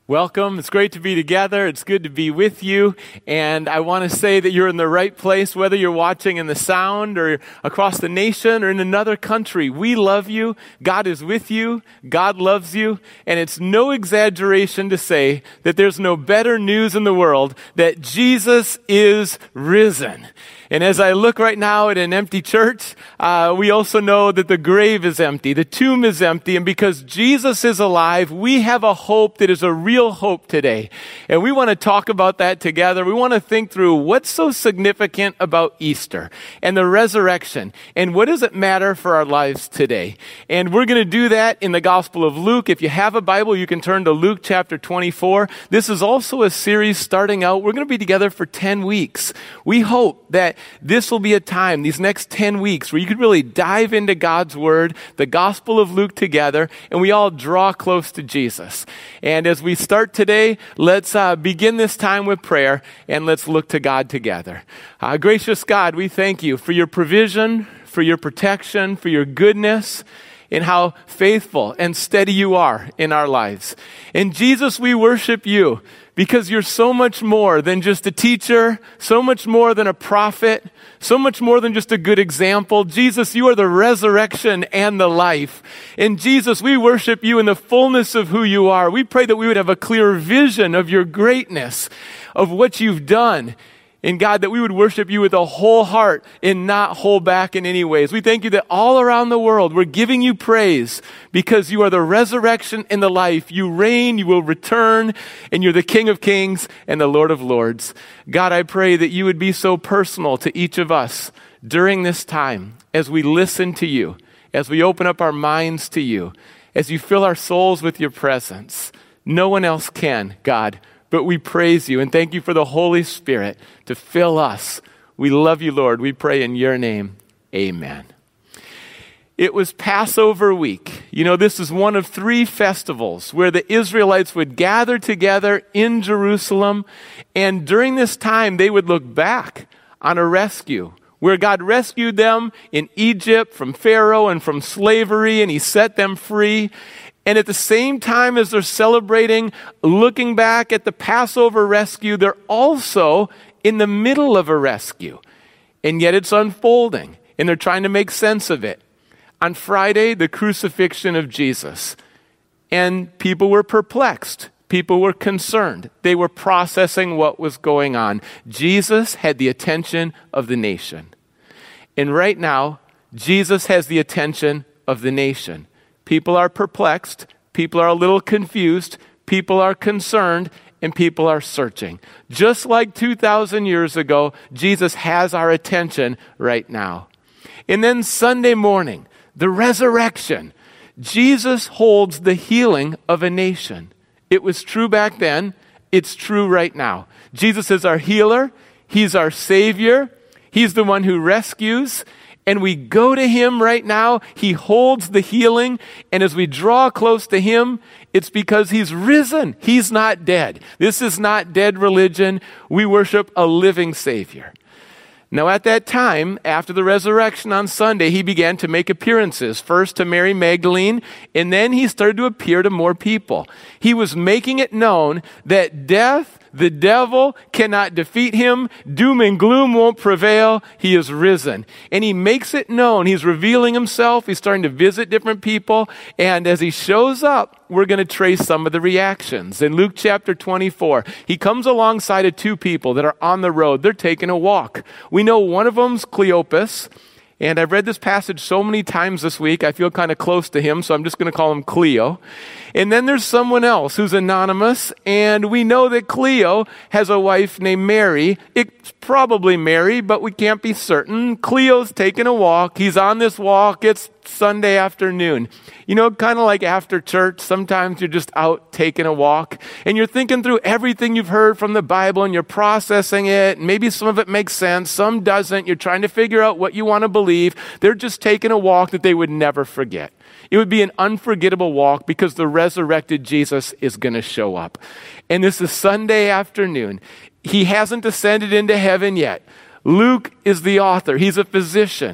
Welcome. It's great to be together. It's good to be with you. And I want to say that you're in the right place, whether you're watching in the sound or across the nation or in another country. We love you. God is with you. God loves you. And it's no exaggeration to say that there's no better news in the world that Jesus is risen. And as I look right now at an empty church, we also know that the grave is empty, the tomb is empty, and because Jesus is alive, we have a hope that is a real hope today. And we want to talk about that together. We want to think through what's so significant about Easter and the resurrection, and what does it matter for our lives today. And we're going to do that in the Gospel of Luke. If you have a Bible, you can turn to Luke chapter 24. This is also a series starting out. We're going to be together for 10 weeks. We hope that this will be a time, these next 10 weeks, where you could really dive into God's Word, the Gospel of Luke together, and we all draw close to Jesus. And as we start today, let's begin this time with prayer, and let's look to God together. Gracious God, we thank you for your provision, for your protection, for your goodness, and how faithful and steady you are in our lives. And Jesus, we worship you because you're so much more than just a teacher, so much more than a prophet, so much more than just a good example. Jesus, you are the resurrection and the life. And Jesus, we worship you in the fullness of who you are. We pray that we would have a clear vision of your greatness, of what you've done. And God, that we would worship you with a whole heart and not hold back in any ways. We thank you that all around the world we're giving you praise because you are the resurrection and the life. You reign, you will return, and you're the King of Kings and the Lord of Lords. God, I pray that you would be so personal to each of us during this time as we listen to you, as we open up our minds to you, as you fill our souls with your presence. No one else can, God. But we praise you and thank you for the Holy Spirit to fill us. We love you, Lord. We pray in your name. Amen. It was Passover week. You know, this is one of 3 festivals where the Israelites would gather together in Jerusalem. And during this time, they would look back on a rescue where God rescued them in Egypt from Pharaoh and from slavery, and he set them free. And at the same time as they're celebrating, looking back at the Passover rescue, they're also in the middle of a rescue. And yet it's unfolding, and they're trying to make sense of it. On Friday, the crucifixion of Jesus. And people were perplexed. People were concerned. They were processing what was going on. Jesus had the attention of the nation. And right now, Jesus has the attention of the nation. People are perplexed, people are a little confused, people are concerned, and people are searching. Just like 2,000 years ago, Jesus has our attention right now. And then Sunday morning, the resurrection. Jesus holds the healing of a nation. It was true back then, it's true right now. Jesus is our healer, he's our Savior, he's the one who rescues. And we go to him right now. He holds the healing. And as we draw close to him, it's because he's risen. He's not dead. This is not dead religion. We worship a living Savior. Now at that time, after the resurrection on Sunday, he began to make appearances, first to Mary Magdalene, and then he started to appear to more people. He was making it known that death, the devil, cannot defeat him. Doom and gloom won't prevail. He is risen. And he makes it known. He's revealing himself. He's starting to visit different people. And as he shows up, we're going to trace some of the reactions. In Luke chapter 24, he comes alongside of 2 people that are on the road. They're taking a walk. We know one of them's Cleopas. And I've read this passage so many times this week, I feel kind of close to him, so I'm just going to call him Cleo. And then there's someone else who's anonymous, and we know that Cleo has a wife named Mary. It's probably Mary, but we can't be certain. Cleo's taking a walk. He's on this walk. It's Sunday afternoon. You know, kind of like after church, sometimes you're just out taking a walk, and you're thinking through everything you've heard from the Bible, and you're processing it. Maybe some of it makes sense, some doesn't. You're trying to figure out what you want to believe. They're just taking a walk that they would never forget. It would be an unforgettable walk because the resurrected Jesus is going to show up. And this is Sunday afternoon. He hasn't ascended into heaven yet. Luke is the author. He's a physician.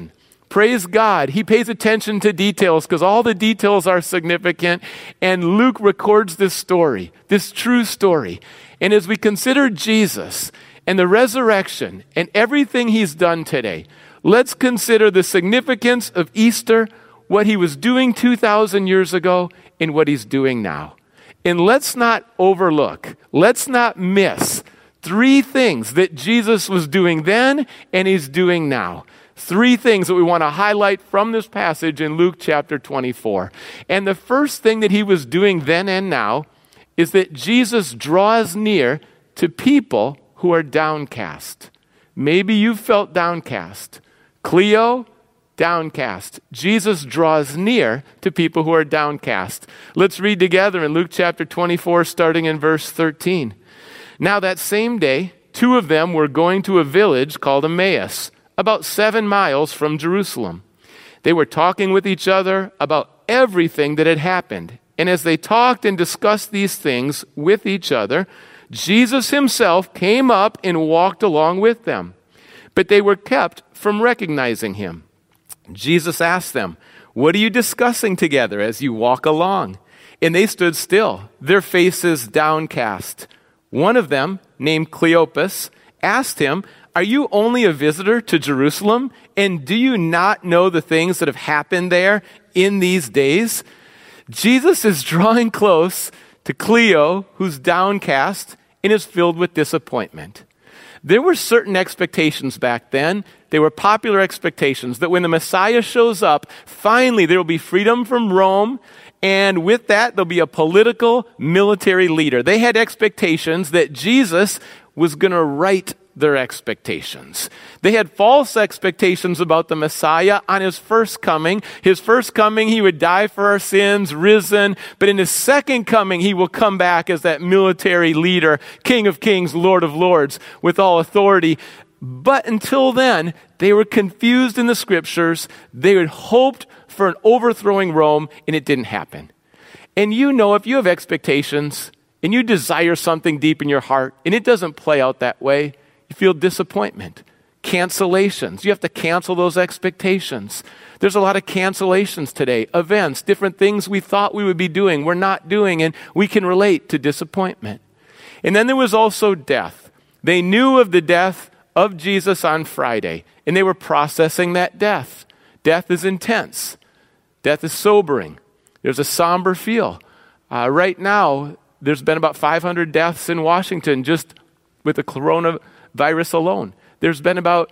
Praise God. He pays attention to details because all the details are significant. And Luke records this story, this true story. And as we consider Jesus and the resurrection and everything he's done today, let's consider the significance of Easter, what he was doing 2,000 years ago, and what he's doing now. And let's not overlook, let's not miss 3 things that Jesus was doing then and he's doing now. 3 things that we want to highlight from this passage in Luke chapter 24. And the first thing that he was doing then and now is that Jesus draws near to people who are downcast. Maybe you felt downcast. Cleo, downcast. Jesus draws near to people who are downcast. Let's read together in Luke chapter 24, starting in verse 13. Now that same day, 2 of them were going to a village called Emmaus, about 7 miles from Jerusalem. They were talking with each other about everything that had happened. And as they talked and discussed these things with each other, Jesus himself came up and walked along with them. But they were kept from recognizing him. Jesus asked them, "What are you discussing together as you walk along?" And they stood still, their faces downcast. One of them, named Cleopas, asked him, "Are you only a visitor to Jerusalem? And do you not know the things that have happened there in these days?" Jesus is drawing close to Cleo, who's downcast and is filled with disappointment. There were certain expectations back then. They were popular expectations that when the Messiah shows up, finally there will be freedom from Rome, and with that there'll be a political, military leader. They had expectations that Jesus was going to right their expectations. They had false expectations about the Messiah on his first coming. His first coming, he would die for our sins, risen. But in his second coming, he will come back as that military leader, King of Kings, Lord of Lords, with all authority. But until then, they were confused in the scriptures. They had hoped for an overthrowing Rome, and it didn't happen. And you know, if you have expectations and you desire something deep in your heart, and it doesn't play out that way, you feel disappointment, cancellations. You have to cancel those expectations. There's a lot of cancellations today, events, different things we thought we would be doing, we're not doing, and we can relate to disappointment. And then there was also death. They knew of the death of Jesus on Friday, and they were processing that death. Death is intense. Death is sobering. There's a somber feel. Right now, there's been about 500 deaths in Washington just with the coronavirus alone. There's been about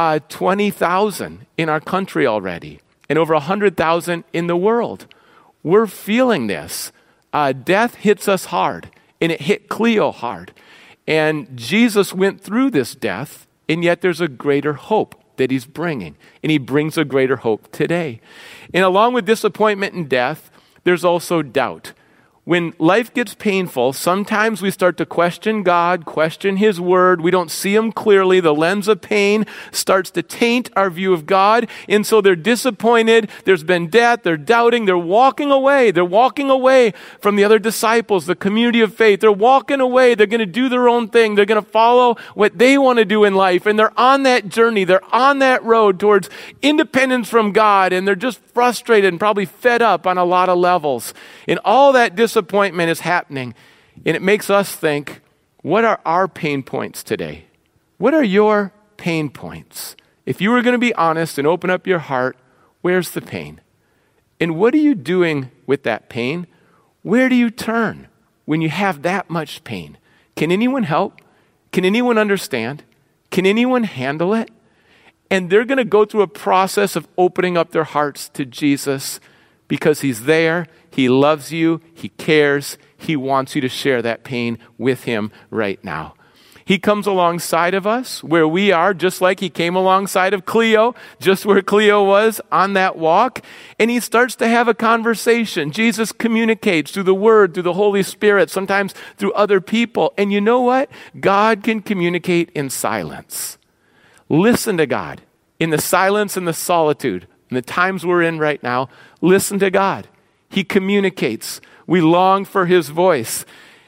20,000 in our country already, and over 100,000 in the world. We're feeling this. Death hits us hard, and it hit Cleo hard. And Jesus went through this death, and yet there's a greater hope that he's bringing, and he brings a greater hope today. And along with disappointment and death, there's also doubt. When life gets painful, sometimes we start to question God, question his word. We don't see him clearly. The lens of pain starts to taint our view of God. And so they're disappointed. There's been death. They're doubting. They're walking away. They're walking away from the other disciples, the community of faith. They're walking away. They're going to do their own thing. They're going to follow what they want to do in life. And they're on that journey. They're on that road towards independence from God. And they're just frustrated and probably fed up on a lot of levels. And all that disappointment is happening, and it makes us think, what are our pain points today? What are your pain points? If you were going to be honest and open up your heart, where's the pain? And what are you doing with that pain? Where do you turn when you have that much pain? Can anyone help? Can anyone understand? Can anyone handle it? And they're going to go through a process of opening up their hearts to Jesus because he's there. He loves you. He cares. He wants you to share that pain with him right now. He comes alongside of us where we are, just like he came alongside of Cleo, just where Cleo was on that walk. And he starts to have a conversation. Jesus communicates through the word, through the Holy Spirit, sometimes through other people. And you know what? God can communicate in silence. Listen to God in the silence and the solitude. In the times we're in right now, listen to God. He communicates. We long for his voice.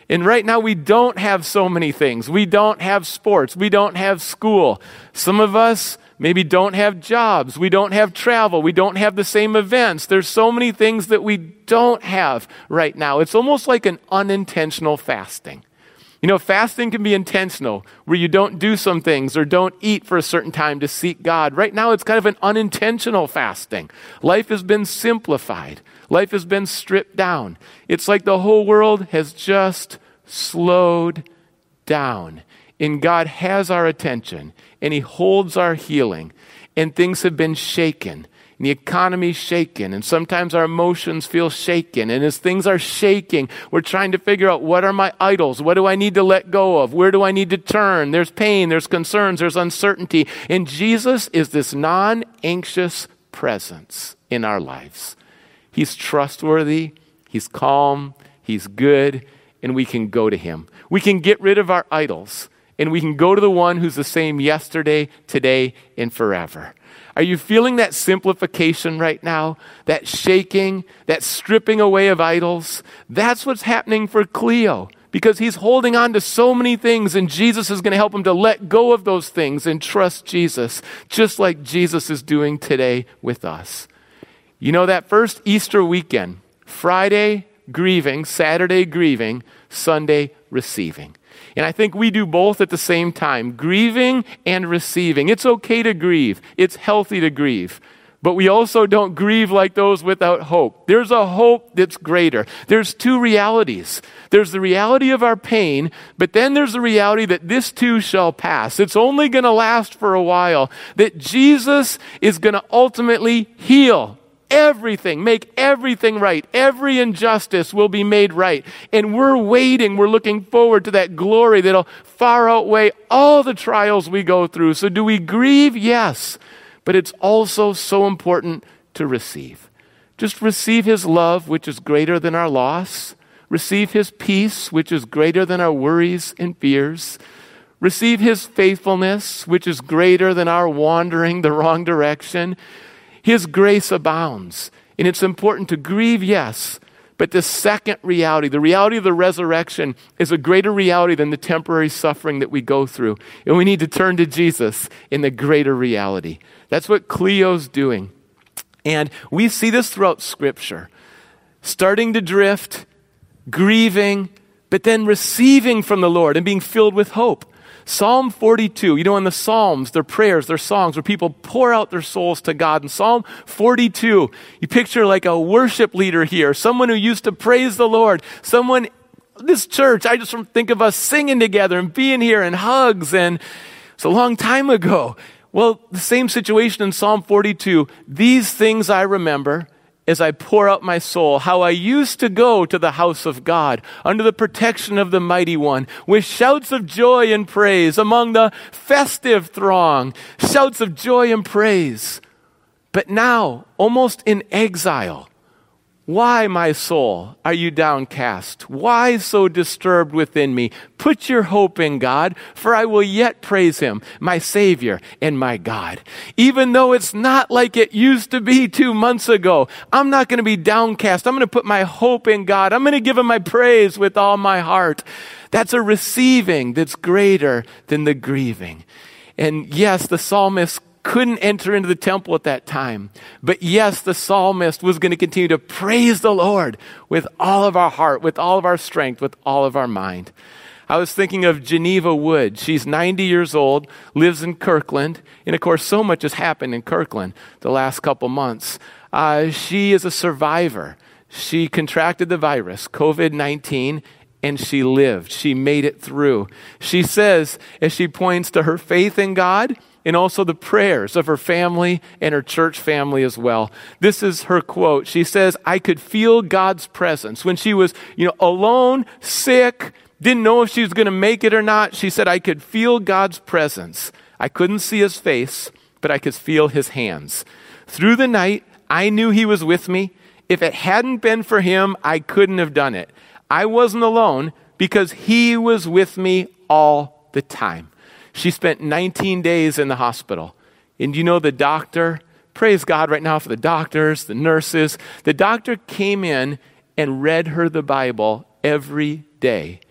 And right now we don't have so many things. We don't have sports. We don't have school. Some of us maybe don't have jobs. We don't have travel. We don't have the same events. There's so many things that we don't have right now. It's almost like an unintentional fasting. You know, fasting can be intentional, where you don't do some things or don't eat for a certain time to seek God. Right now, it's kind of an unintentional fasting. Life has been simplified. Life has been stripped down. It's like the whole world has just slowed down. And God has our attention, and He holds our healing, and things have been shaken. And the economy's shaken, and sometimes our emotions feel shaken. And as things are shaking, we're trying to figure out, what are my idols? What do I need to let go of? Where do I need to turn? There's pain, there's concerns, there's uncertainty. And Jesus is this non-anxious presence in our lives. He's trustworthy, He's calm, He's good, and we can go to Him. We can get rid of our idols, and we can go to the one who's the same yesterday, today, and forever. Are you feeling that simplification right now? That shaking, that stripping away of idols? That's what's happening for Cleo, because he's holding on to so many things, and Jesus is going to help him to let go of those things and trust Jesus, just like Jesus is doing today with us. You know, that first Easter weekend, Friday grieving, Saturday grieving, Sunday receiving. And I think we do both at the same time, grieving and receiving. It's okay to grieve. It's healthy to grieve. But we also don't grieve like those without hope. There's a hope that's greater. There's two realities. There's the reality of our pain, but then there's the reality that this too shall pass. It's only going to last for a while. That Jesus is going to ultimately heal everything, make everything right. Every injustice will be made right. And we're waiting, we're looking forward to that glory that'll far outweigh all the trials we go through. So do we grieve? Yes. But it's also so important to receive. Just receive His love, which is greater than our loss. Receive His peace, which is greater than our worries and fears. Receive His faithfulness, which is greater than our wandering the wrong direction. His grace abounds. And it's important to grieve, yes, but the second reality, the reality of the resurrection, is a greater reality than the temporary suffering that we go through. And we need to turn to Jesus in the greater reality. That's what Cleo's doing. And we see this throughout Scripture. Starting to drift, grieving, but then receiving from the Lord and being filled with hope. Psalm 42, you know, in the Psalms, they're prayers, they're songs where people pour out their souls to God. In Psalm 42, you picture like a worship leader here, someone who used to praise the Lord, someone, this church, I just think of us singing together and being here and hugs, and it's a long time ago. Well, the same situation in Psalm 42, these things I remember as I pour out my soul, how I used to go to the house of God under the protection of the Mighty One with shouts of joy and praise among the festive throng, shouts of joy and praise. But now, almost in exile, why, my soul, are you downcast? Why so disturbed within me? Put your hope in God, for I will yet praise Him, my Savior and my God. Even though it's not like it used to be 2 months ago, I'm not going to be downcast. I'm going to put my hope in God. I'm going to give Him my praise with all my heart. That's a receiving that's greater than the grieving. And yes, the psalmist couldn't enter into the temple at that time. But yes, the psalmist was going to continue to praise the Lord with all of our heart, with all of our strength, with all of our mind. I was thinking of Geneva Wood. She's 90 years old, lives in Kirkland. And of course, so much has happened in Kirkland the last couple months. She is a survivor. She contracted the virus, COVID-19, and she lived. She made it through. She says, as she points to her faith in God, and also the prayers of her family and her church family as well. This is her quote. She says, I could feel God's presence. When she was, alone, sick, didn't know if she was going to make it or not, she said, I could feel God's presence. I couldn't see His face, but I could feel His hands. Through the night, I knew He was with me. If it hadn't been for Him, I couldn't have done it. I wasn't alone because He was with me all the time. She spent 19 days in the hospital. And the doctor, praise God right now for the doctors, the nurses. The doctor came in and read her the Bible every day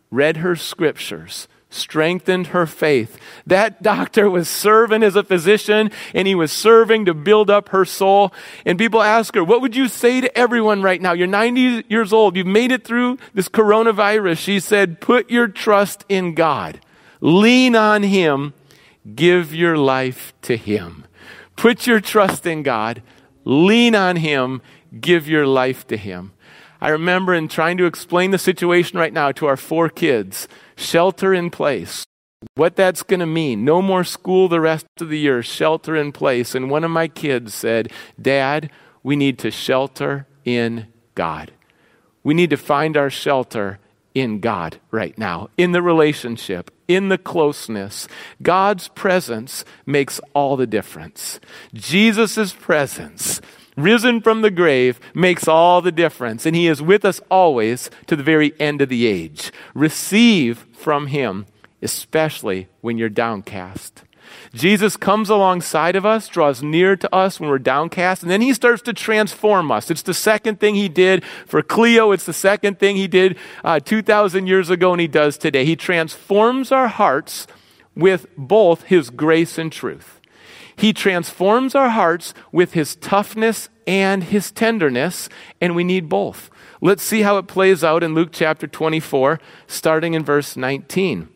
read her scriptures, strengthened her faith. That doctor was serving as a physician, and he was serving to build up her soul. And people ask her, what would you say to everyone right now? You're 90 years old. You've made it through this coronavirus. She said, put your trust in God. Lean on him. Give your life to him. Put your trust in God. Lean on him. Give your life to him. I remember in trying to explain the situation right now to our 4 kids, shelter in place, what that's going to mean. No more school the rest of the year, shelter in place. And one of my kids said, Dad, we need to shelter in God. We need to find our shelter in God right now, in the relationship, in the closeness. God's presence makes all the difference. Jesus' presence, risen from the grave, makes all the difference. And he is with us always to the very end of the age. Receive from him, especially when you're downcast. Jesus comes alongside of us, draws near to us when we're downcast, and then he starts to transform us. It's the second thing he did for Cleo. It's the second thing he did 2,000 years ago, and he does today. He transforms our hearts with both his grace and truth. He transforms our hearts with his toughness and his tenderness, and we need both. Let's see how it plays out in Luke chapter 24, starting in verse 19.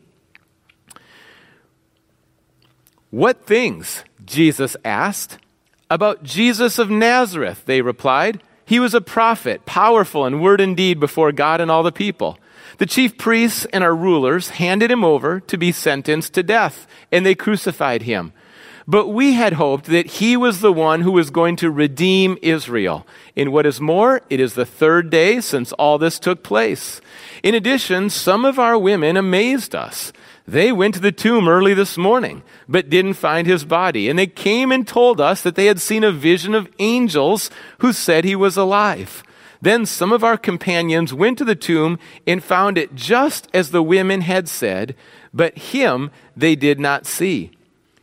What things? Jesus asked. About Jesus of Nazareth, they replied. He was a prophet, powerful in word and deed before God and all the people. The chief priests and our rulers handed him over to be sentenced to death, and they crucified him. But we had hoped that he was the one who was going to redeem Israel. And what is more, it is the 3rd day since all this took place. In addition, some of our women amazed us. They went to the tomb early this morning, but didn't find his body. And they came and told us that they had seen a vision of angels who said he was alive. Then some of our companions went to the tomb and found it just as the women had said, but him they did not see.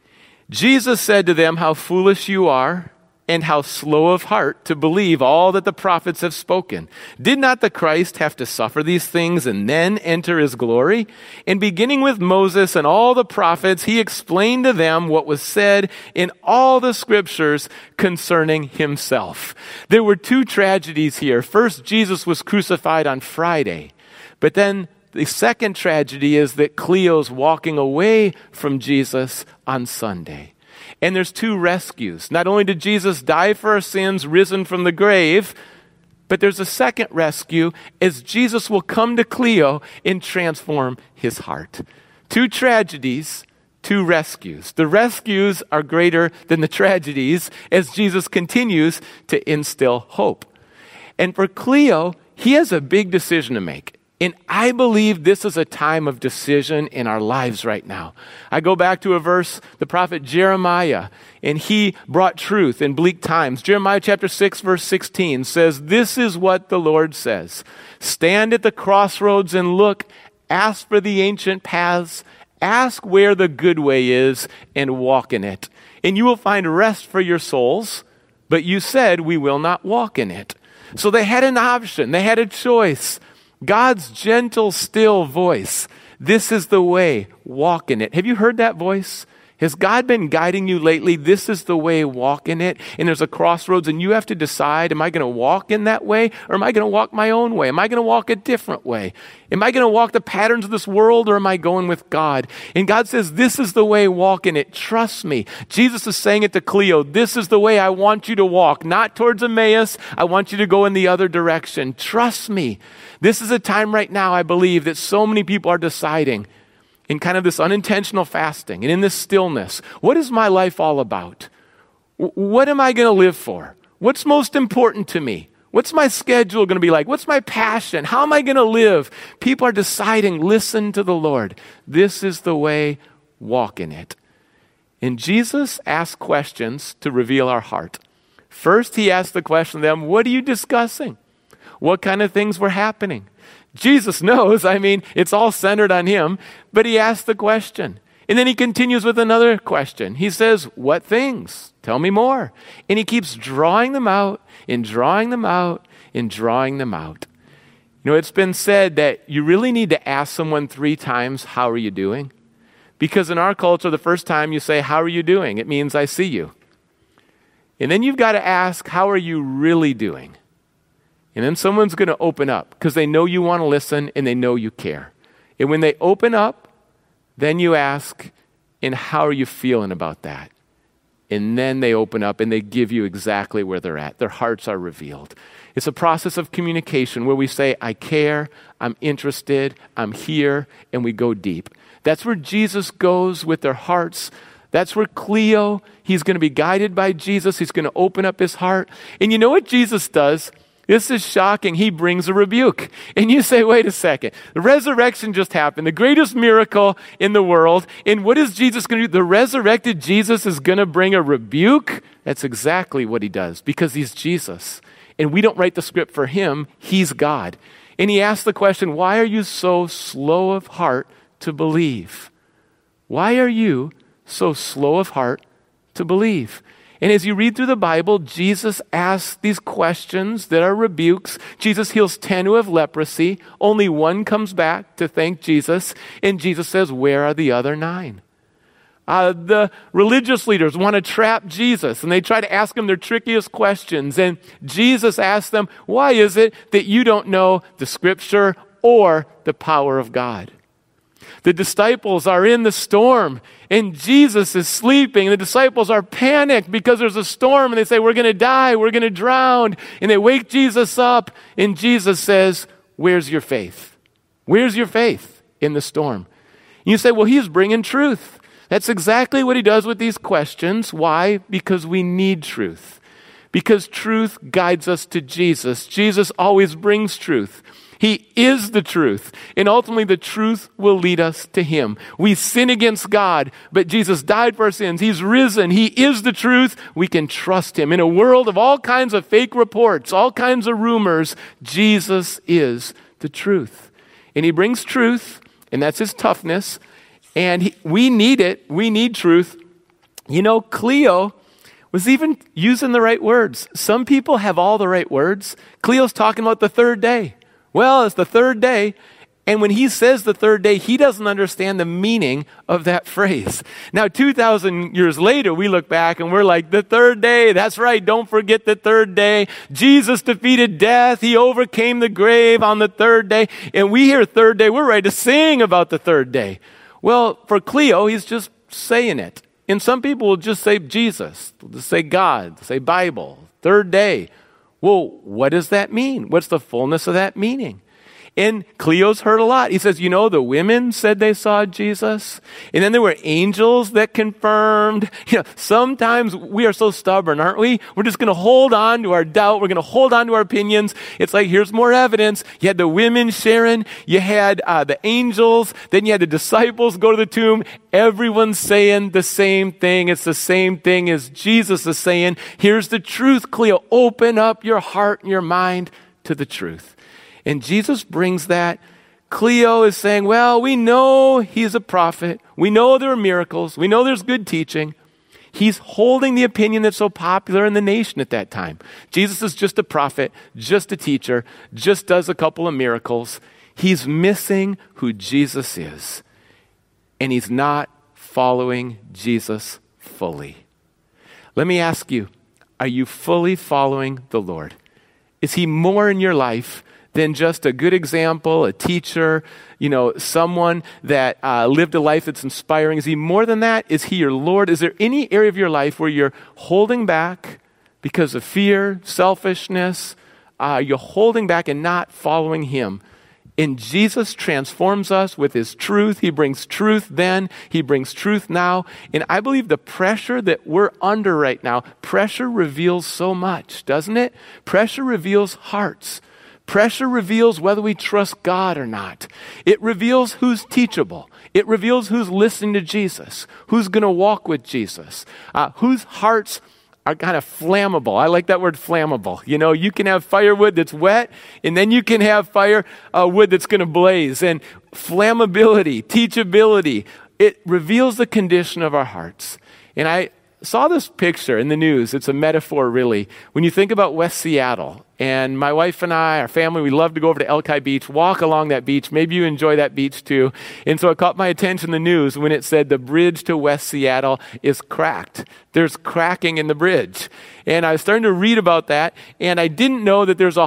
Jesus said to them, how foolish you are, and how slow of heart to believe all that the prophets have spoken. Did not the Christ have to suffer these things and then enter his glory? And beginning with Moses and all the prophets, he explained to them what was said in all the scriptures concerning himself. There were 2 tragedies here. First, Jesus was crucified on Friday, but then the second tragedy is that Cleo's walking away from Jesus on Sunday. And there's 2 rescues. Not only did Jesus die for our sins, risen from the grave, but there's a second rescue as Jesus will come to Cleo and transform his heart. 2 tragedies, 2 rescues. The rescues are greater than the tragedies as Jesus continues to instill hope. And for Cleo, he has a big decision to make. And I believe this is a time of decision in our lives right now. I go back to a verse, the prophet Jeremiah, and he brought truth in bleak times. Jeremiah chapter 6, verse 16 says, this is what the Lord says. Stand at the crossroads and look, ask for the ancient paths, ask where the good way is, and walk in it. And you will find rest for your souls, but you said we will not walk in it. So they had an option, they had a choice. God's gentle, still voice. This is the way. Walk in it. Have you heard that voice? Has God been guiding you lately? This is the way. Walk in it. And there's a crossroads and you have to decide, am I going to walk in that way or am I going to walk my own way? Am I going to walk a different way? Am I going to walk the patterns of this world or am I going with God? And God says, this is the way. Walk in it. Trust me. Jesus is saying it to Cleo. This is the way I want you to walk. Not towards Emmaus. I want you to go in the other direction. Trust me. This is a time right now, I believe, that so many people are deciding in kind of this unintentional fasting and in this stillness, what is my life all about? What am I going to live for? What's most important to me? What's my schedule going to be like? What's my passion? How am I going to live? People are deciding, listen to the Lord. This is the way, walk in it. And Jesus asked questions to reveal our heart. First, he asked the question to them, what are you discussing? What kind of things were happening? Jesus knows, it's all centered on him, but he asked the question. And then he continues with another question. He says, what things? Tell me more. And he keeps drawing them out and drawing them out and drawing them out. You know, it's been said that you really need to ask someone 3 times, how are you doing? Because in our culture, the first time you say, how are you doing? It means I see you. And then you've got to ask, how are you really doing? And then someone's going to open up because they know you want to listen and they know you care. And when they open up, then you ask, and how are you feeling about that? And then they open up and they give you exactly where they're at. Their hearts are revealed. It's a process of communication where we say, I care, I'm interested, I'm here, and we go deep. That's where Jesus goes with their hearts. That's where Cleo, he's going to be guided by Jesus. He's going to open up his heart. And you know what Jesus does? This is shocking. He brings a rebuke. And you say, wait a second. The resurrection just happened, the greatest miracle in the world. And what is Jesus going to do? The resurrected Jesus is going to bring a rebuke? That's exactly what he does because he's Jesus. And we don't write the script for him. He's God. And he asks the question, why are you so slow of heart to believe? Why are you so slow of heart to believe? And as you read through the Bible, Jesus asks these questions that are rebukes. Jesus heals 10 who have leprosy. Only 1 comes back to thank Jesus. And Jesus says, where are the other 9? The religious leaders want to trap Jesus, and they try to ask him their trickiest questions. And Jesus asks them, why is it that you don't know the scripture or the power of God? The disciples are in the storm, and Jesus is sleeping. The disciples are panicked because there's a storm, and they say, we're going to die, we're going to drown. And they wake Jesus up, and Jesus says, where's your faith? Where's your faith in the storm? And you say, well, he's bringing truth. That's exactly what he does with these questions. Why? Because we need truth. Because truth guides us to Jesus. Jesus always brings truth. He is the truth, and ultimately the truth will lead us to him. We sin against God, but Jesus died for our sins. He's risen. He is the truth. We can trust him. In a world of all kinds of fake reports, all kinds of rumors, Jesus is the truth. And he brings truth, and that's his toughness, and we need it. We need truth. You know, Cleo was even using the right words. Some people have all the right words. Cleo's talking about the 3rd day. Well, it's the 3rd day, and when he says the 3rd day, he doesn't understand the meaning of that phrase. Now, 2,000 years later, we look back and we're like, the 3rd day, that's right, don't forget the 3rd day. Jesus defeated death, he overcame the grave on the 3rd day, and we hear 3rd day, we're ready to sing about the 3rd day. Well, for Cleo, he's just saying it. And some people will just say Jesus, they'll just say God, they'll say Bible, 3rd day. Well, what does that mean? What's the fullness of that meaning? And Cleo's heard a lot. He says, you know, the women said they saw Jesus. And then there were angels that confirmed. You know, sometimes we are so stubborn, aren't we? We're just going to hold on to our doubt. We're going to hold on to our opinions. It's like, here's more evidence. You had the women sharing. You had the angels. Then you had the disciples go to the tomb. Everyone's saying the same thing. It's the same thing as Jesus is saying. Here's the truth, Cleo. Open up your heart and your mind to the truth. And Jesus brings that. Cleo is saying, well, we know he's a prophet. We know there are miracles. We know there's good teaching. He's holding the opinion that's so popular in the nation at that time. Jesus is just a prophet, just a teacher, just does a couple of miracles. He's missing who Jesus is. And he's not following Jesus fully. Let me ask you, are you fully following the Lord? Is he more in your life than just a good example, a teacher, you know, someone that lived a life that's inspiring? Is he more than that? Is he your Lord? Is there any area of your life where you're holding back because of fear, selfishness? You're holding back and not following him. And Jesus transforms us with his truth. He brings truth then. He brings truth now. And I believe the pressure that we're under right now, pressure reveals so much, doesn't it? Pressure reveals hearts. Pressure reveals whether we trust God or not. It reveals who's teachable. It reveals who's listening to Jesus, who's going to walk with Jesus, whose hearts are kind of flammable. I like that word flammable. You know, you can have firewood that's wet, and then you can have wood that's going to blaze. And flammability, teachability, it reveals the condition of our hearts. And saw this picture in the news. It's a metaphor, really. When you think about West Seattle, and my wife and I, our family, we love to go over to Elki Beach, walk along that beach. Maybe you enjoy that beach too. And so it caught my attention in the news when it said the bridge to West Seattle is cracked. There's cracking in the bridge. And I was starting to read about that, and I didn't know that there's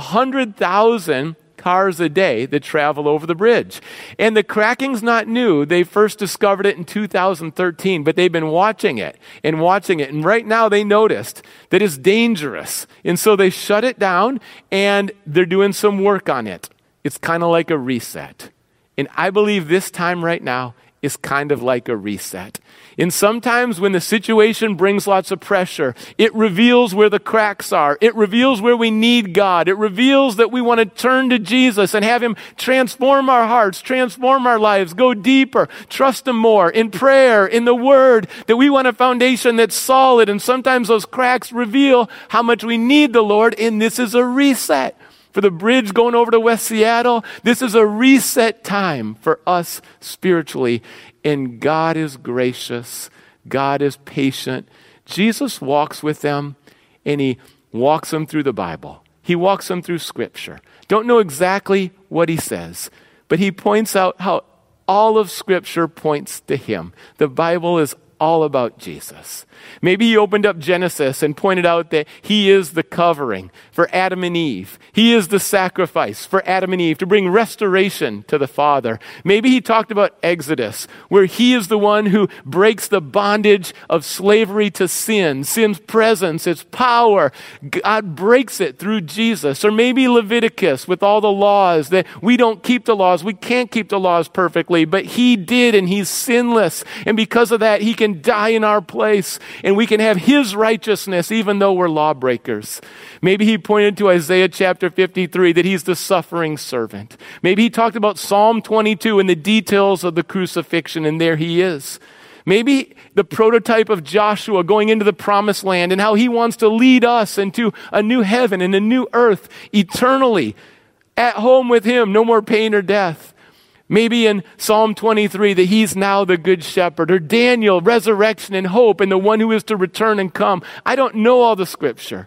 100,000 cars a day that travel over the bridge. And the cracking's not new. They first discovered it in 2013, but they've been watching it. And right now they noticed that it's dangerous. And so they shut it down, and they're doing some work on it. It's kind of like a reset. And I believe this time right now is kind of like a reset. And sometimes when the situation brings lots of pressure, it reveals where the cracks are. It reveals where we need God. It reveals that we want to turn to Jesus and have Him transform our hearts, transform our lives, go deeper, trust Him more in prayer, in the Word, that we want a foundation that's solid. And sometimes those cracks reveal how much we need the Lord, and this is a reset. For the bridge going over to West Seattle, this is a reset time for us spiritually. And God is gracious. God is patient. Jesus walks with them, and He walks them through the Bible. He walks them through Scripture. Don't know exactly what He says, but He points out how all of Scripture points to Him. The Bible is all about Jesus. Maybe He opened up Genesis and pointed out that He is the covering for Adam and Eve. He is the sacrifice for Adam and Eve to bring restoration to the Father. Maybe He talked about Exodus, where He is the one who breaks the bondage of slavery to sin, sin's presence, its power. God breaks it through Jesus. Or maybe Leviticus with all the laws, that we don't keep the laws. We can't keep the laws perfectly, but He did, and He's sinless. And because of that, He can die in our place, and we can have His righteousness even though we're lawbreakers. Maybe He pointed to Isaiah chapter 53 that He's the suffering servant. Maybe He talked about Psalm 22 and the details of the crucifixion, and there He is. Maybe the prototype of Joshua going into the promised land and how he wants to lead us into a new heaven and a new earth eternally at home with Him, no more pain or death. Maybe in Psalm 23 that He's now the good shepherd, or Daniel, resurrection and hope, and the one who is to return and come. I don't know all the Scripture,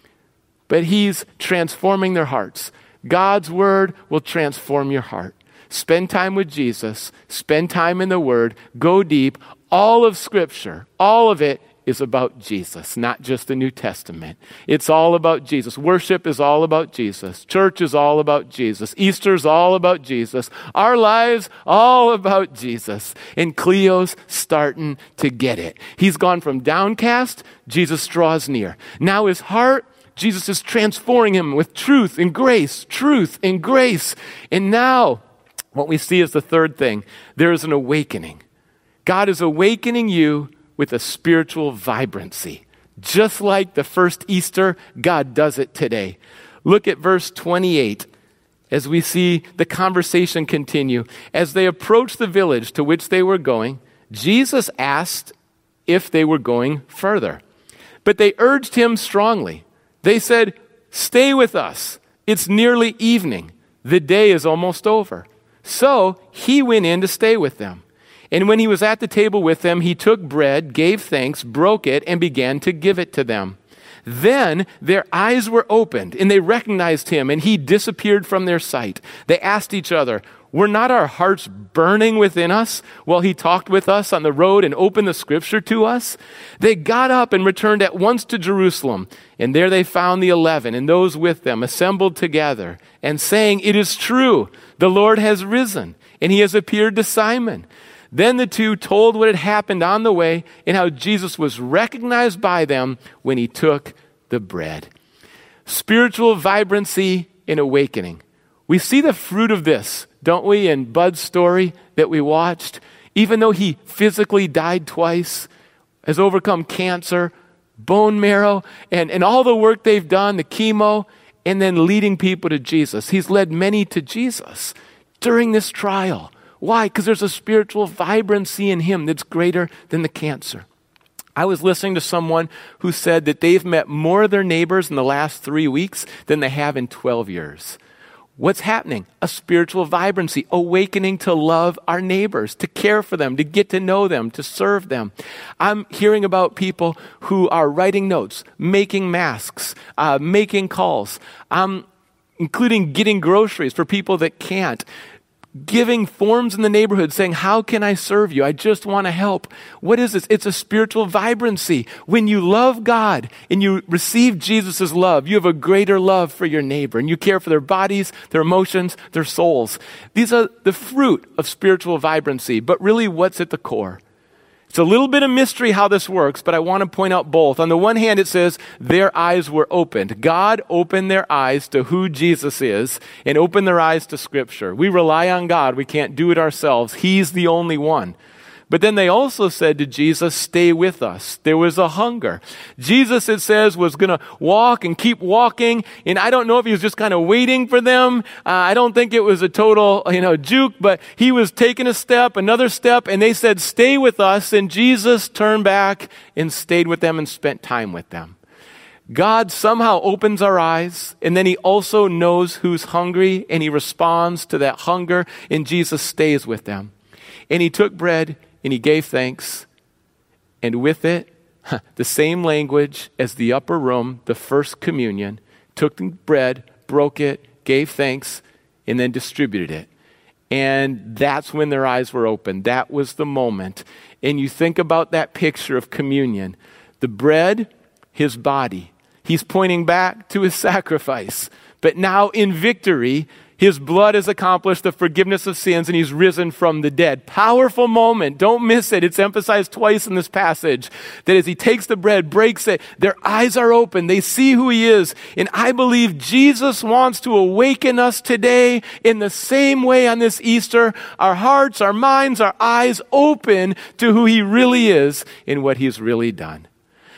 but He's transforming their hearts. God's Word will transform your heart. Spend time with Jesus. Spend time in the Word. Go deep. All of Scripture, all of it is about Jesus, not just the New Testament. It's all about Jesus. Worship is all about Jesus. Church is all about Jesus. Easter is all about Jesus. Our lives, all about Jesus. And Cleo's starting to get it. He's gone from downcast, Jesus draws near. Now his heart, Jesus is transforming him with truth and grace, truth and grace. And now what we see is the third thing. There is an awakening. God is awakening you with a spiritual vibrancy. Just like the first Easter, God does it today. Look at verse 28 as we see the conversation continue. As they approached the village to which they were going, Jesus asked if they were going further. But they urged Him strongly. They said, "Stay with us. It's nearly evening. The day is almost over." So He went in to stay with them. And when He was at the table with them, He took bread, gave thanks, broke it, and began to give it to them. Then their eyes were opened, and they recognized Him, and He disappeared from their sight. They asked each other, "Were not our hearts burning within us while He talked with us on the road and opened the Scripture to us?" They got up and returned at once to Jerusalem, and there they found the 11 and those with them assembled together, and saying, "It is true, the Lord has risen, and He has appeared to Simon." Then the two told what had happened on the way and how Jesus was recognized by them when He took the bread. Spiritual vibrancy and awakening. We see the fruit of this, don't we, in Bud's story that we watched? Even though he physically died twice, has overcome cancer, bone marrow, and all the work they've done, the chemo, and then leading people to Jesus. He's led many to Jesus during this trial. Why? Because there's a spiritual vibrancy in him that's greater than the cancer. I was listening to someone who said that they've met more of their neighbors in the last 3 weeks than they have in 12 years. What's happening? A spiritual vibrancy, awakening to love our neighbors, to care for them, to get to know them, to serve them. I'm hearing about people who are writing notes, making masks, making calls, including getting groceries for people that can't, giving forms in the neighborhood saying, how can I serve you? I just want to help. What is this? It's a spiritual vibrancy. When you love God and you receive Jesus' love, you have a greater love for your neighbor and you care for their bodies, their emotions, their souls. These are the fruit of spiritual vibrancy, but really what's at the core? It's a little bit of mystery how this works, but I want to point out both. On the one hand, it says their eyes were opened. God opened their eyes to who Jesus is and opened their eyes to Scripture. We rely on God. We can't do it ourselves. He's the only one. But then they also said to Jesus, stay with us. There was a hunger. Jesus, it says, was going to walk and keep walking. And I don't know if he was just kind of waiting for them. I don't think it was a total, juke, but he was taking a step, another step, and they said, stay with us. And Jesus turned back and stayed with them and spent time with them. God somehow opens our eyes, and then he also knows who's hungry, and he responds to that hunger, and Jesus stays with them. And he took bread, and he gave thanks, and with it, the same language as the upper room, the first communion, took the bread, broke it, gave thanks, and then distributed it. And that's when their eyes were opened. That was the moment. And you think about that picture of communion. The bread, his body. He's pointing back to his sacrifice. But now in victory, his blood has accomplished the forgiveness of sins and he's risen from the dead. Powerful moment. Don't miss it. It's emphasized twice in this passage that as he takes the bread, breaks it, their eyes are open. They see who he is. And I believe Jesus wants to awaken us today in the same way on this Easter. Our hearts, our minds, our eyes open to who he really is and what he's really done.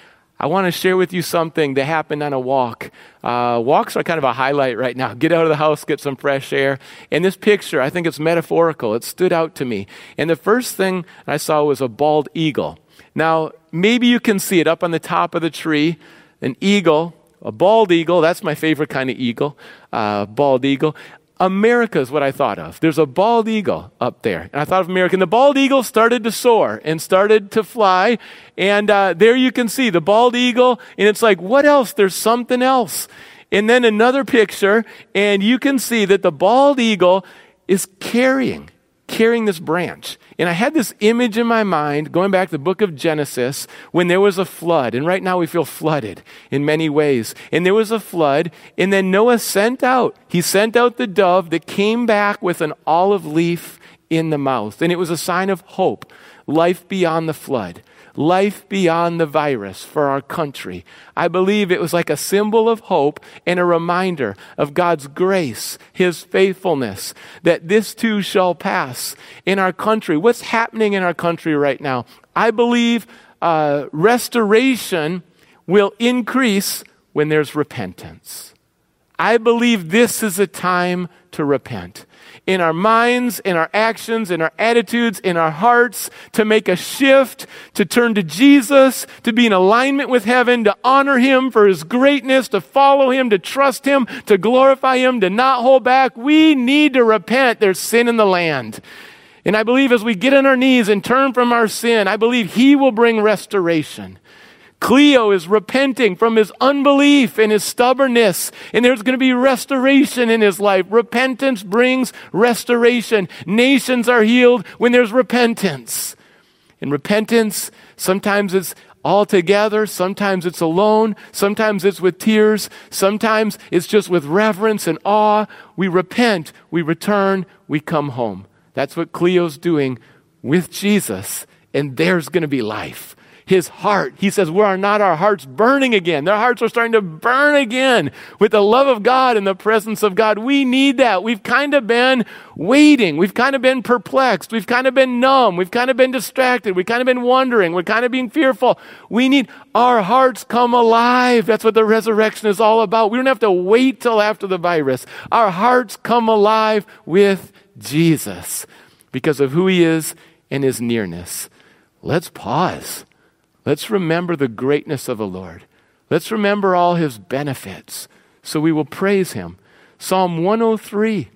I want to share with you something that happened on a walk. Walks are kind of a highlight right now. Get out of the house, get some fresh air. And this picture, I think it's metaphorical. It stood out to me. And the first thing I saw was a bald eagle. Now, maybe you can see it up on the top of the tree. An eagle, a bald eagle. That's my favorite kind of eagle, bald eagle. America is what I thought of. There's a bald eagle up there. And I thought of America. And the bald eagle started to soar and started to fly. And there you can see the bald eagle. And it's like, what else? There's something else. And then another picture. And you can see that the bald eagle is carrying this branch. And I had this image in my mind, going back to the book of Genesis, when there was a flood. And right now we feel flooded in many ways. And there was a flood, and then Noah sent out the dove that came back with an olive leaf in the mouth. And it was a sign of hope, life beyond the flood, life beyond the virus for our country. I believe it was like a symbol of hope and a reminder of God's grace, his faithfulness, that this too shall pass in our country. What's happening in our country right now? I believe restoration will increase when there's repentance. I believe this is a time to repent. In our minds, in our actions, in our attitudes, in our hearts, to make a shift, to turn to Jesus, to be in alignment with heaven, to honor him for his greatness, to follow him, to trust him, to glorify him, to not hold back. We need to repent. There's sin in the land. And I believe as we get on our knees and turn from our sin, I believe he will bring restoration. Cleo is repenting from his unbelief and his stubbornness, and there's going to be restoration in his life. Repentance brings restoration. Nations are healed when there's repentance. And repentance, sometimes it's all together, sometimes it's alone, sometimes it's with tears, sometimes it's just with reverence and awe. We repent, we return, we come home. That's what Cleo's doing with Jesus, and there's going to be life. His heart, he says, where are not our hearts burning again? Their hearts are starting to burn again with the love of God and the presence of God. We need that. We've kind of been waiting. We've kind of been perplexed. We've kind of been numb. We've kind of been distracted. We've kind of been wondering. We're kind of being fearful. We need our hearts come alive. That's what the resurrection is all about. We don't have to wait till after the virus. Our hearts come alive with Jesus because of who he is and his nearness. Let's pause. Let's remember the greatness of the Lord. Let's remember all his benefits so we will praise him, Psalm 103.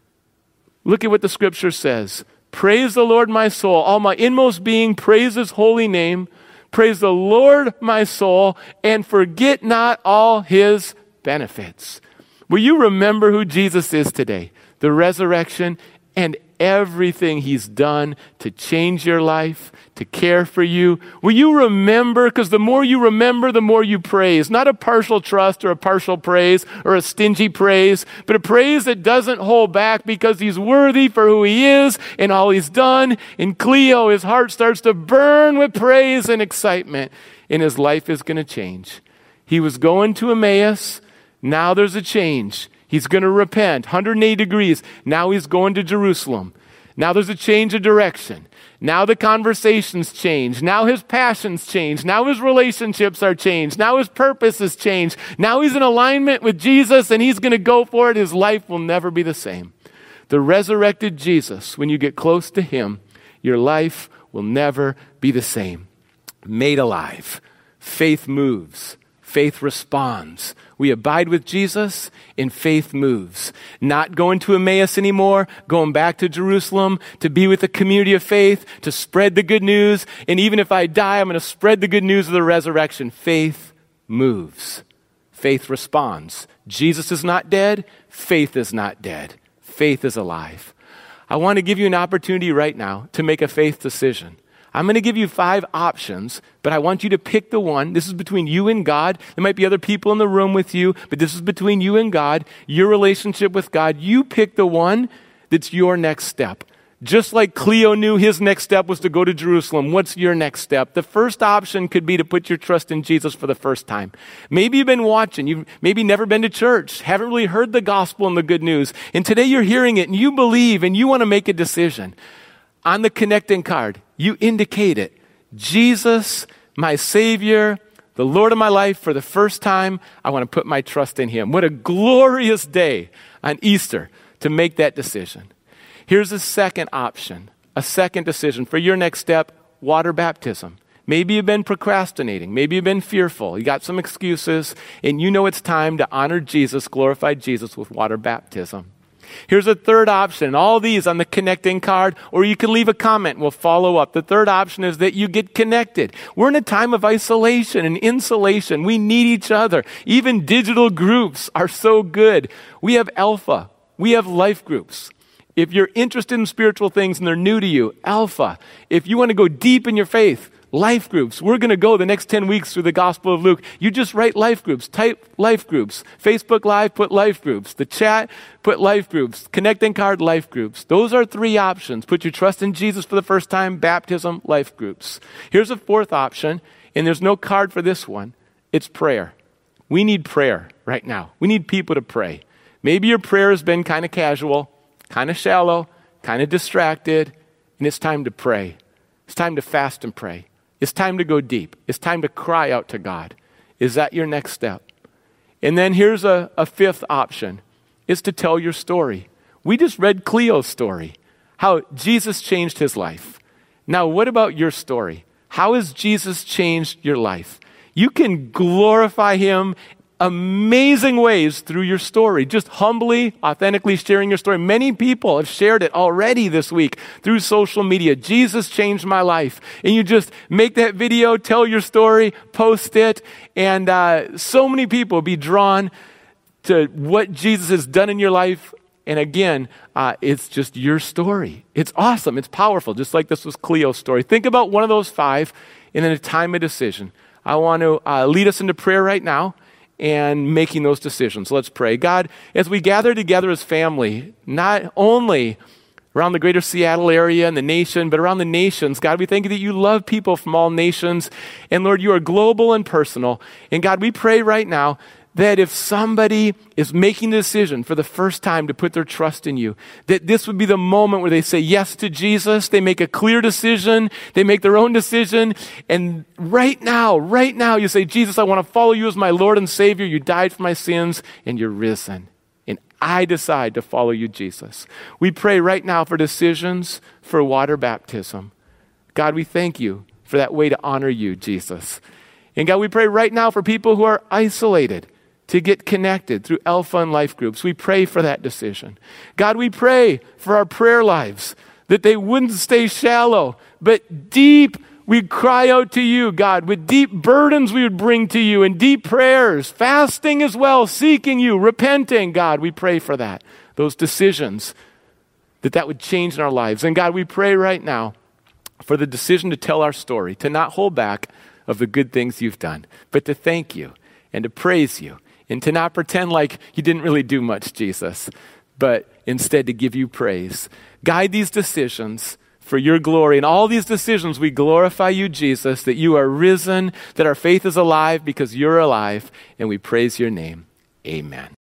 Look at what the scripture says. Praise the Lord, my soul. All my inmost being, praise his holy name. Praise the Lord, my soul, and forget not all his benefits. Will you remember who Jesus is today? The resurrection and everything he's done to change your life, to care for you. Will you remember? Because the more you remember, the more you praise. Not a partial trust or a partial praise or a stingy praise, but a praise that doesn't hold back because he's worthy for who he is and all he's done. In Cleo, his heart starts to burn with praise and excitement, and his life is going to change. He was going to Emmaus. Now there's a change. He's going to repent, 180 degrees. Now he's going to Jerusalem. Now there's a change of direction. Now the conversations change. Now his passions change. Now his relationships are changed. Now his purpose has changed. Now he's in alignment with Jesus and he's going to go for it. His life will never be the same. The resurrected Jesus, when you get close to him, your life will never be the same. Made alive. Faith moves. Faith responds. We abide with Jesus and faith moves. Not going to Emmaus anymore, going back to Jerusalem to be with the community of faith, to spread the good news. And even if I die, I'm going to spread the good news of the resurrection. Faith moves. Faith responds. Jesus is not dead. Faith is not dead. Faith is alive. I want to give you an opportunity right now to make a faith decision. I'm going to give you 5 options, but I want you to pick the one. This is between you and God. There might be other people in the room with you, but this is between you and God, your relationship with God. You pick the one that's your next step. Just like Cleo knew his next step was to go to Jerusalem, what's your next step? The first option could be to put your trust in Jesus for the first time. Maybe you've been watching. You've maybe never been to church, haven't really heard the gospel and the good news. And today you're hearing it and you believe and you want to make a decision. On the connecting card, you indicate it. Jesus, my Savior, the Lord of my life, for the first time, I want to put my trust in him. What a glorious day on Easter to make that decision. Here's a second option, a second decision for your next step, water baptism. Maybe you've been procrastinating. Maybe you've been fearful. You got some excuses, and you know it's time to honor Jesus, glorify Jesus with water baptism. Here's a third option. All these on the connecting card, or you can leave a comment. We'll follow up. The third option is that you get connected. We're in a time of isolation and insulation. We need each other. Even digital groups are so good. We have Alpha. We have life groups. If you're interested in spiritual things and they're new to you, Alpha. If you want to go deep in your faith, life groups. We're going to go the next 10 weeks through the Gospel of Luke. You just write life groups. Type life groups. Facebook Live, put life groups. The chat, put life groups. Connecting card, life groups. Those are 3 options. Put your trust in Jesus for the first time, baptism, life groups. Here's a 4th option, and there's no card for this one. It's prayer. We need prayer right now. We need people to pray. Maybe your prayer has been kind of casual, kind of shallow, kind of distracted, and it's time to pray. It's time to fast and pray. It's time to go deep. It's time to cry out to God. Is that your next step? And then here's a 5th option, is to tell your story. We just read Cleo's story, how Jesus changed his life. Now, what about your story? How has Jesus changed your life? You can glorify him amazing ways through your story, just humbly, authentically sharing your story. Many people have shared it already this week through social media. Jesus changed my life. And you just make that video, tell your story, post it, and so many people will be drawn to what Jesus has done in your life. And again, it's just your story. It's awesome. It's powerful, just like this was Cleo's story. Think about one of those 5 and then a time of decision. I want to lead us into prayer right now and making those decisions. Let's pray. God, as we gather together as family, not only around the greater Seattle area and the nation, but around the nations, God, we thank you that you love people from all nations. And Lord, you are global and personal. And God, we pray right now that if somebody is making a decision for the first time to put their trust in you, that this would be the moment where they say yes to Jesus, they make a clear decision, they make their own decision, and right now, you say, Jesus, I want to follow you as my Lord and Savior. You died for my sins, and you're risen. And I decide to follow you, Jesus. We pray right now for decisions for water baptism. God, we thank you for that way to honor you, Jesus. And God, we pray right now for people who are isolated. to get connected through Alpha and Life Groups. We pray for that decision. God, we pray for our prayer lives, that they wouldn't stay shallow, but deep. We'd cry out to you, God, with deep burdens we would bring to you and deep prayers, fasting as well, seeking you, repenting. God, we pray for that, those decisions, that would change in our lives. And God, we pray right now for the decision to tell our story, to not hold back of the good things you've done, but to thank you and to praise you and to not pretend like you didn't really do much, Jesus, but instead to give you praise. Guide these decisions for your glory. In all these decisions, we glorify you, Jesus, that you are risen, that our faith is alive because you're alive, and we praise your name. Amen.